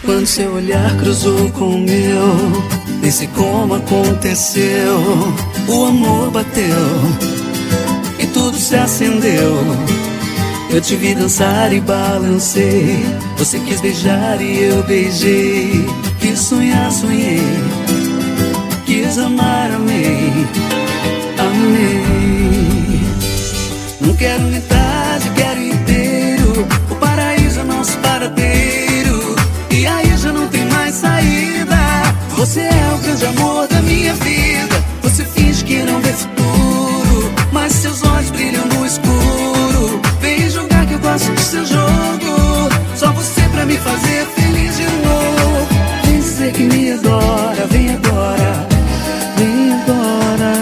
Quando seu olhar cruzou com o meu, nem sei como aconteceu. O amor bateu e tudo se acendeu. Eu te vi dançar e balancei. Você quis beijar e eu beijei. Quis sonhar, sonhei. Quis amar, amei. Amei. Não quero metade, quero inteiro. O paraíso é nosso paradeiro. E aí já não tem mais saída. Você é o grande amor da minha vida. Você finge que não vê futuro, mas seus olhos brilham no escuro. Vem jogar que eu gosto do seu jogo. Só você pra me fazer feliz de novo. Vem dizer que me adora, vem agora. Vem agora.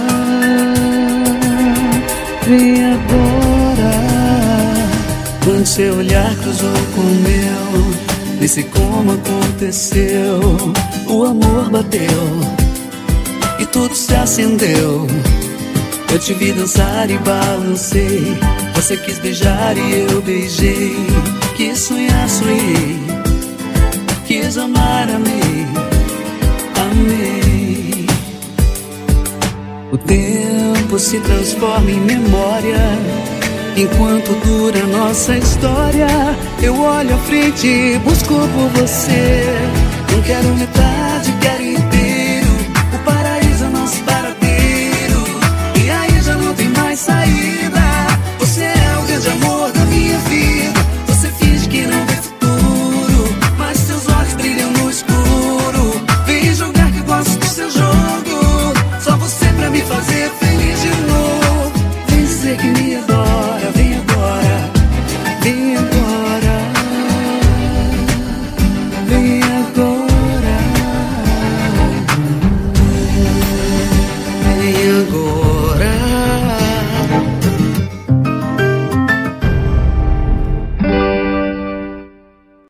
Vem agora. Quando seu olhar cruzou com o meu, nem sei como aconteceu. O amor bateu e tudo se acendeu. Eu te vi dançar e balancei. Você quis beijar e eu beijei. Quis sonhar, sonhei. Quis amar, amei. Amei. O tempo se transforma em memória. Enquanto dura nossa história, eu olho à frente e busco por você. Não quero metade, quero inteiro. O paraíso é nosso paradeiro. E aí já não tem mais saída. Você é o grande amor da minha vida. Você finge que não vê futuro, mas seus olhos brilham no escuro. Vem jogar que eu gosto do seu jogo. Só você pra me fazer feliz de novo. Vem dizer que me adora, vem agora. Vem agora. Vem agora. Vem agora.